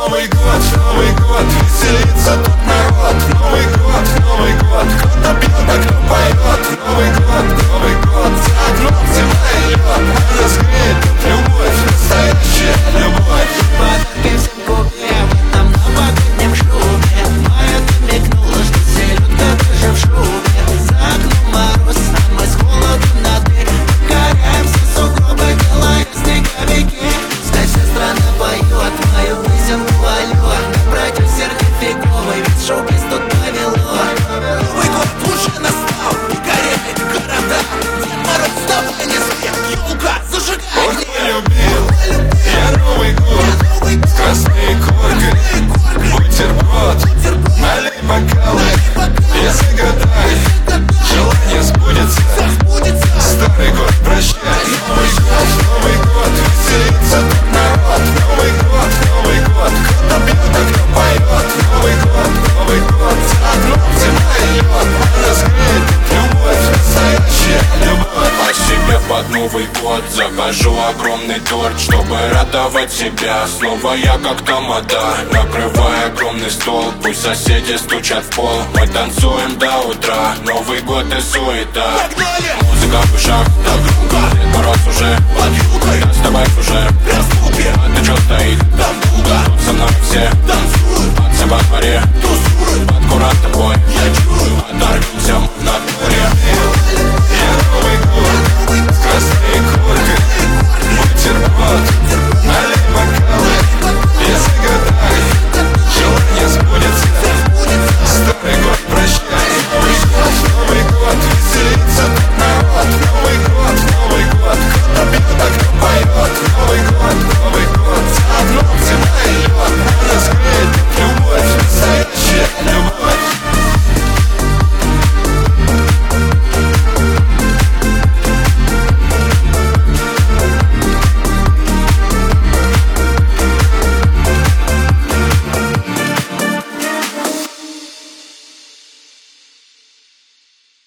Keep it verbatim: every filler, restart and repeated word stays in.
Новый год, Новый год, веселится тут народ. Новый год, Новый год, кто-то пьет, а кто поет. Новый год, Новый год, за окном зима и лед, а нас греет тут любовь, настоящая любовь. Подарки всем купим, в этом новогоднем шубе. Майя намекнула, что селедка даже в шубе. За окном мороз, а мы с холоду на дверь. Покоряемся сугробы, делая снеговики. Пускай вся страна поет мою песенку алло. Продюсер нифиговый, ведь шоу-биз тут повело. Новый год уже настал, горят города. Дед Мороз, вставай, не спи, елка, зажигай. Ох, не любил я Новый год с красной коркой, бутерброд, налей бокалы и загадай, желание сбудется. Старый год прощай. Новый год, Новый год, веселится тут народ. Новый год, Новый год, кто-то пьет, а кто поет. Новый год, Новый год, за окном зима и лед, а нас греет любовь, настоящая любовь. А себе под Новый год закажу огромный торт, чтобы радовать себя. Снова я как тамада, накрывая огромный стол. Пусть соседи стучат в пол, мы танцуем до утра. Новый год и суета, музыка в ушах, так громко. Дед Мороз уже под юбкой, нас добавь уже разлуки. А ты чё стоишь? Там дуга, тут со мной все танцуют, танцы во дворе.